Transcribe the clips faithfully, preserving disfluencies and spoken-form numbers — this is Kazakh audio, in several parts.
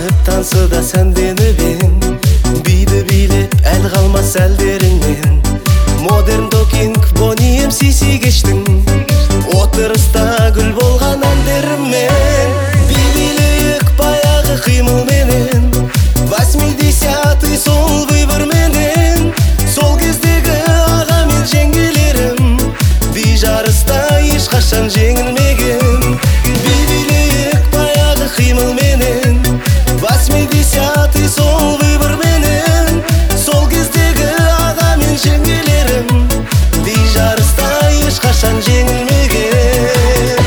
салып тансыда сәнденіп ең, биді билеп әл қалмас әлдеріңнен. Модерн токинг Бони эм си си кештің, отырыста гүл болған әндеріммен. Би билейік баяғы қимыл менен, восьмидесятый сол выбор менен. Сол кездегі аға мен жеңгелерім, би жарыста ешқашан жеңілмеген. Би билейік баяғы қимыл менен, восьмидесятый сол выбор менен. Сол кездегі аға мен жеңгелерім, би жарыста ешқашан жеңілмеген.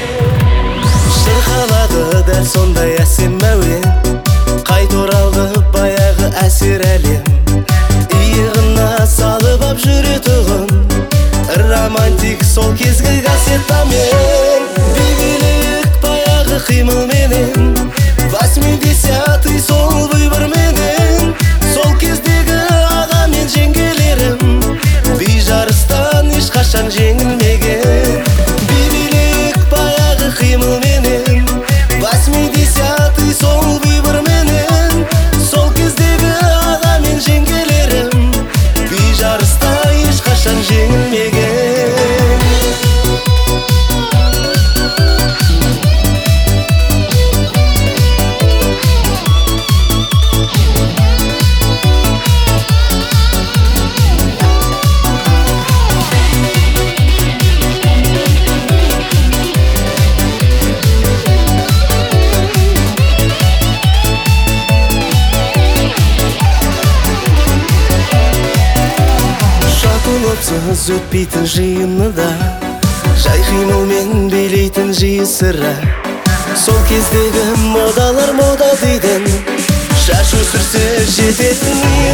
Шырқалады дәл сондай әсем әуен, қайт оралды баяғы әсер әлем. Иығына салып ап жүретұғын, романтик сол кезгі кассетамен. Би билейік баяғы қимыл менен, восьмидесятый сол выбор менен. Сол кездегі аға мен жеңгелерім, би жарыстан ешқашан жеңілмеген. Би билейік баяғы қимыл менен, восьмидесятый сол выбор менен. Сол кездегі аға мен жеңгелерім, би жарыста ешқашан жеңілмеген. Шатынопсыз өтпейтін жиыны да, жай қимылмен билейтін жиы сыры. Сол кездегі модалар мода дейтін, шаш өсірсе жететін